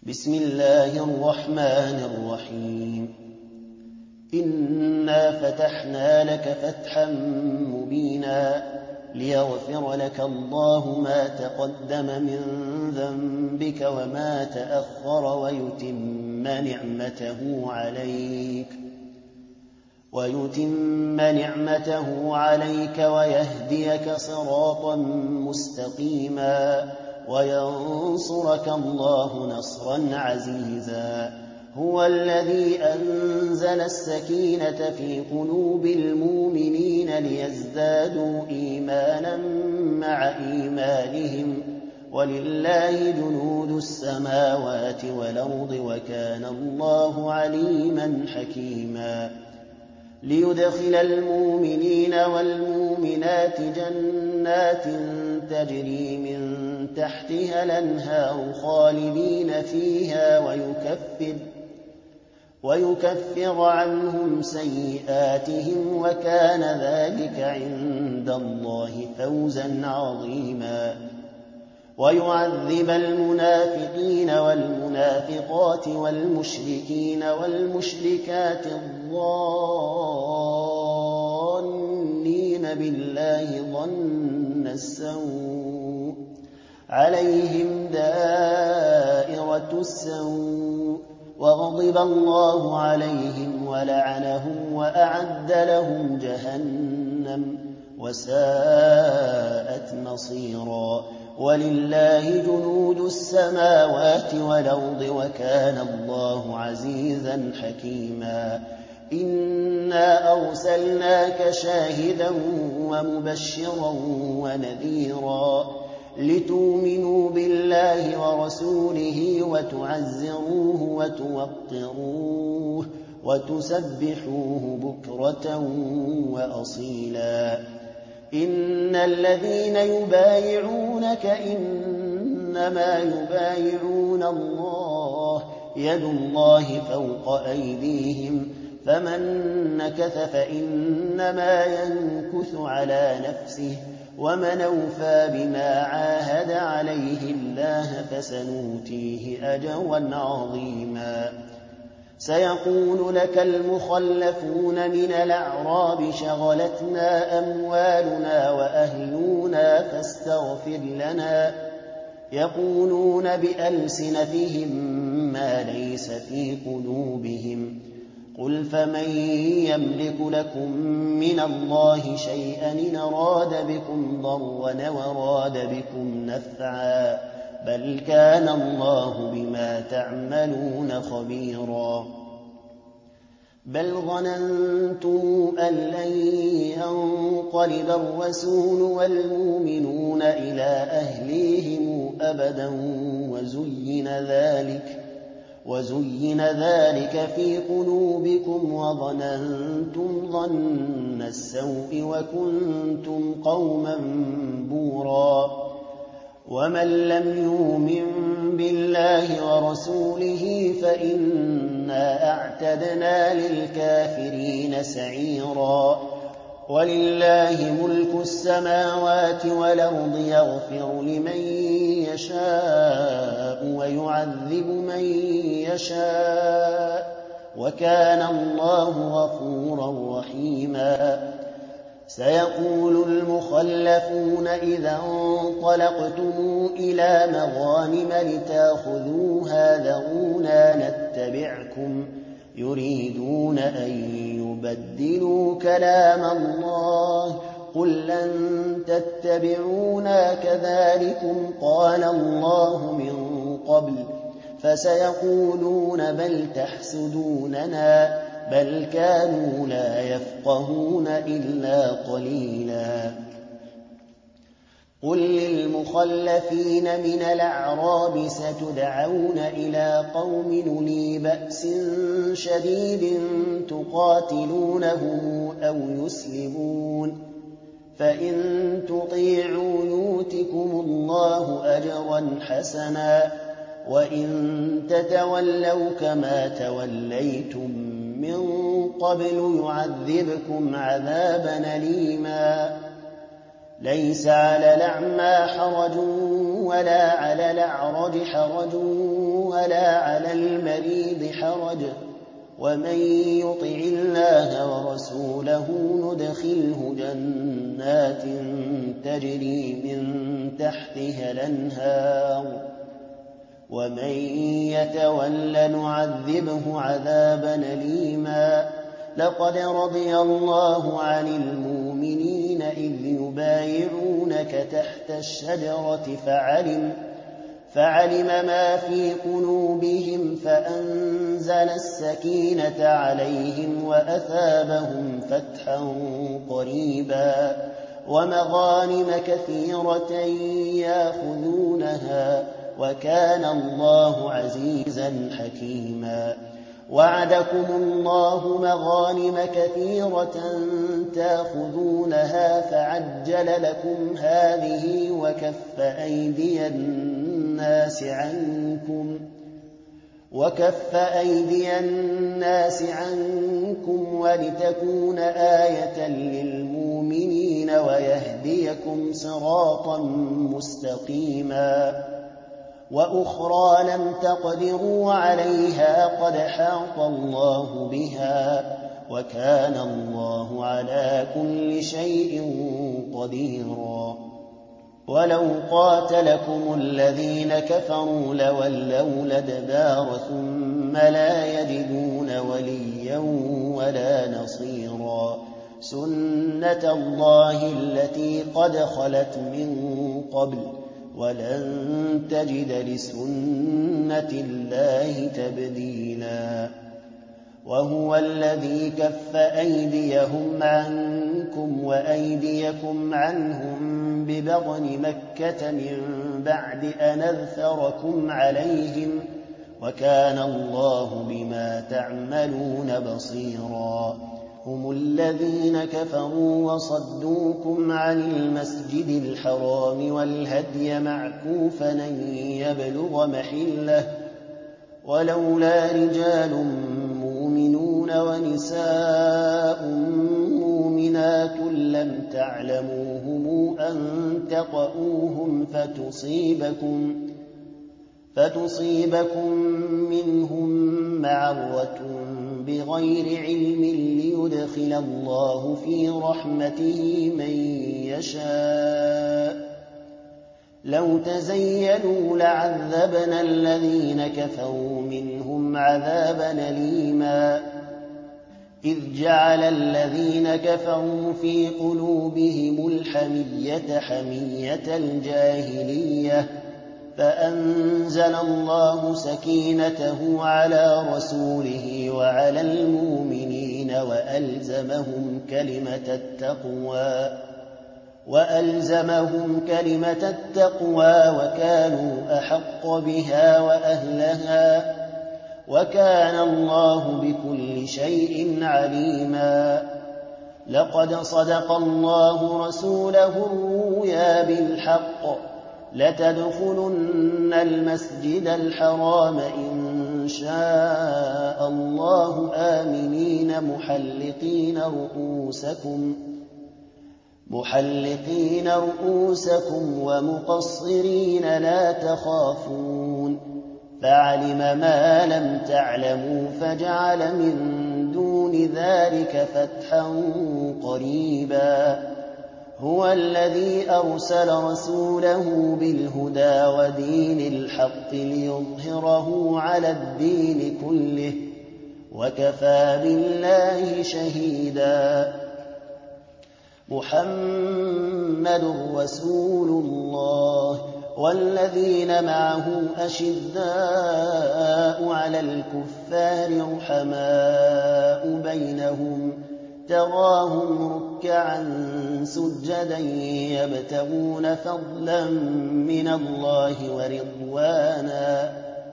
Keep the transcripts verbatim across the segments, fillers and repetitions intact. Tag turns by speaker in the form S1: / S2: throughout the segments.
S1: بسم الله الرحمن الرحيم إنا فتحنا لك فتحا مبينا ليغفر لك الله ما تقدم من ذنبك وما تأخر ويتم نعمته عليك ويتم نعمته عليك ويهديك صراطا مستقيما وينصرك الله نصرا عزيزا هو الذي أنزل السكينة في قلوب المؤمنين ليزدادوا إيمانا مع إيمانهم ولله جنود السماوات والأرض وكان الله عليما حكيما ليدخل المؤمنين والمؤمنات جنات تجري من تحتها الأنهار خالدين فيها ويكفر, ويكفر عنهم سيئاتهم وكان ذلك عند الله فوزا عظيما ويعذب المنافقين والمنافقات والمشركين والمشركات الظانين بالله ظن السوء عليهم دائرة السوء وغضب الله عليهم ولعنهم وأعد لهم جهنم وساءت مصيرا ولله جنود السماوات والأرض وكان الله عزيزا حكيما إنا أرسلناك شاهدا ومبشرا ونذيرا لتؤمنوا بالله ورسوله وتعزروه وتوقروه وتسبحوه بكرة وأصيلا إن الذين يبايعونك إنما يبايعون الله يد الله فوق أيديهم فمن نكث فإنما ينكث على نفسه ومن أوفى بما عاهد عليه الله فسنؤتيه أجرا عظيما سيقول لك المخلفون من الأعراب شغلتنا أموالنا وأهلنا فاستغفر لنا يقولون بألسنتهم ما ليس في قلوبهم قل فمن يملك لكم من الله شيئا إن أراد بكم ضرا وأراد بكم نفعا بل كان الله بما تعملون خبيرا بل ظننتم أن لن ينقلب الرسول والمؤمنون إلى أهليهم أبدا وزين ذلك وزين ذلك في قلوبكم وظننتم ظن السوء وكنتم قوما بورا ومن لم يؤمن بالله ورسوله فإنا أعتدنا للكافرين سعيرا ولله ملك السماوات والأرض يغفر لمن يشاء ويعذب من يشاء وكان الله غفورا رحيما سيقول المخلفون إذا انطلقتم إلى مغانم لتأخذوها ذرونا نتبعكم يريدون أن يبدلوا كلام الله قل لن تتبعونا كذلكم قال الله من قبل فسيقولون بل تحسدوننا بل كانوا لا يفقهون إلا قليلا قل للمخلفين من الأعراب ستدعون إلى قوم أولي بأس شديد تقاتلونهم أو يسلمون فإن تطيعوا يؤتكم الله أجرا حسنا وإن تتولوا كما توليتم من قبل يعذبكم عذابا أليما ليس على الأعمى حرج ولا على الأعرج حرج ولا على المريض حرج ومن يطع الله ورسوله ندخله جنات تجري من تحتها الأنهار ومن يتول نعذبه عذابا أليما لقد رضي الله عن المؤمنين إذ يبايعونك تحت الشجرة فعلم فعلم ما في قلوبهم فأنزل السكينة عليهم وأثابهم فتحا قريبا ومغانم كثيرة يأخذونها وكان الله عزيزا حكيما وعدكم الله مغانم كثيرة تأخذونها فعجل لكم هذه وكف أيدي الناس عنكم وكف أيدي الناس عنكم ولتكون آية للمؤمنين ويهديكم صراطا مستقيما وأخرى لم تقدروا عليها قد حاط الله بها وكان الله على كل شيء قديرا ولو قاتلكم الذين كفروا لولوا الأدبار ثم لا يجدون وليا ولا نصيرا سنة الله التي قد خلت من قبل ولن تجد لسنة الله تبديلا وهو الذي كف أيديهم عنكم وأيديكم عنهم ببطن مكة من بعد أن أذفركم عليهم وكان الله بما تعملون بصيرا هم الذين كفروا وصدوكم عن المسجد الحرام والهدي معكوفا أن يبلغ محله ولولا رجال مؤمنون ونساء مؤمنات لم تعلموهم أن تطؤوهم فتصيبكم فتصيبكم منهم معرة بغير علم ليدخل الله في رحمته من يشاء لو تزيلوا لعذبنا الذين كفروا منهم عذابا أليما إذ جعل الذين كفروا في قلوبهم الحمية حمية الجاهلية فأنزل الله سكينته على رسوله وعلى المؤمنين وألزمهم كلمة التقوى وألزمهم كلمة التقوى وكانوا أحق بها وأهلها وكان الله بكل شيء عليما لقد صدق الله رسوله الرؤيا بالحق لتدخلن المسجد الحرام إن شاء الله آمنين محلقين رؤوسكم محلقين رؤوسكم ومقصرين لا تخافون فعلم ما لم تعلموا فجعل من دون ذلك فتحا قريبا هو الذي أرسل رسوله بالهدى ودين الحق ليظهره على الدين كله وكفى بالله شهيدا محمد رسول الله والذين معه أشداء على الكفار رحماء بينهم تراهم ركعا سجدا يبتغون فضلا من الله ورضوانا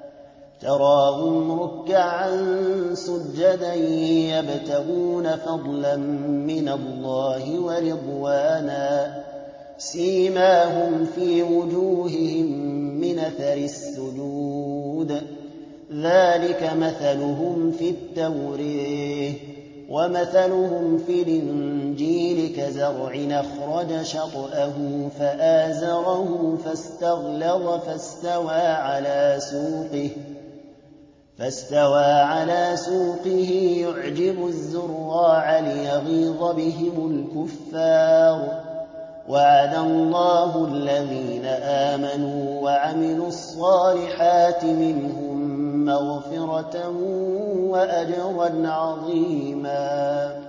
S1: تراهم ركعا سجدا يبتغون فضلا من الله ورضوانا سيماهم في وجوههم من أثر السجود ذلك مثلهم في التوراة ومثلهم في الإنجيل كزرع أخرج شطأه فآزره فاستغلظ فاستوى على سوقه فاستوى على سوقه يعجب الزراع ليغيظ بهم الكفار وعد الله الذين آمنوا وعملوا الصالحات منهم مغفرة وأجرا عظيما